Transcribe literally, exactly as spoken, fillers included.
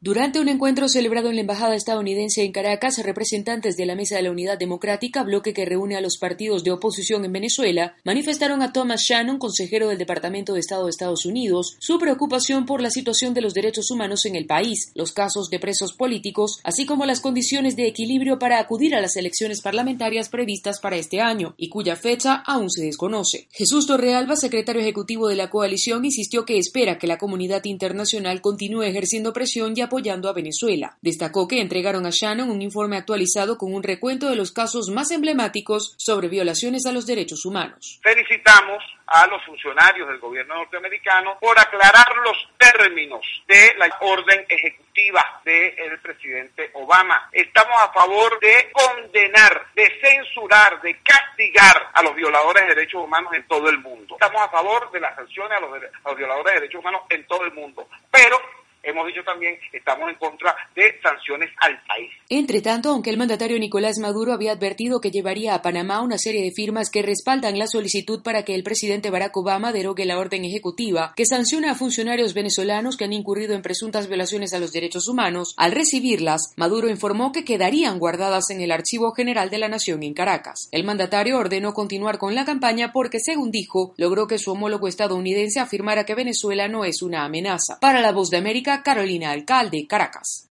Durante un encuentro celebrado en la Embajada estadounidense en Caracas, representantes de la Mesa de la Unidad Democrática, bloque que reúne a los partidos de oposición en Venezuela, manifestaron a Thomas Shannon, consejero del Departamento de Estado de Estados Unidos, su preocupación por la situación de los derechos humanos en el país, los casos de presos políticos, así como las condiciones de equilibrio para acudir a las elecciones parlamentarias previstas para este año, y cuya fecha aún se desconoce. Jesús Torrealba, secretario ejecutivo de la coalición, insistió que espera que la comunidad internacional continúe ejerciendo presión y apoyando a Venezuela. Destacó que entregaron a Shannon un informe actualizado con un recuento de los casos más emblemáticos sobre violaciones a los derechos humanos. Felicitamos a los funcionarios del gobierno norteamericano por aclarar los términos de la orden ejecutiva del presidente Obama. Estamos a favor de condenar, de censurar, de castigar a los violadores de derechos humanos en todo el mundo. Estamos a favor de las sanciones a los, a los violadores de derechos humanos en todo el mundo, pero hemos dicho también que estamos en contra de sanciones al país. Entre tanto, aunque el mandatario Nicolás Maduro había advertido que llevaría a Panamá una serie de firmas que respaldan la solicitud para que el presidente Barack Obama derogue la orden ejecutiva que sanciona a funcionarios venezolanos que han incurrido en presuntas violaciones a los derechos humanos, al recibirlas, Maduro informó que quedarían guardadas en el Archivo General de la Nación en Caracas. El mandatario ordenó continuar con la campaña porque, según dijo, logró que su homólogo estadounidense afirmara que Venezuela no es una amenaza. Para La Voz de América, Carolina Alcalde, Caracas.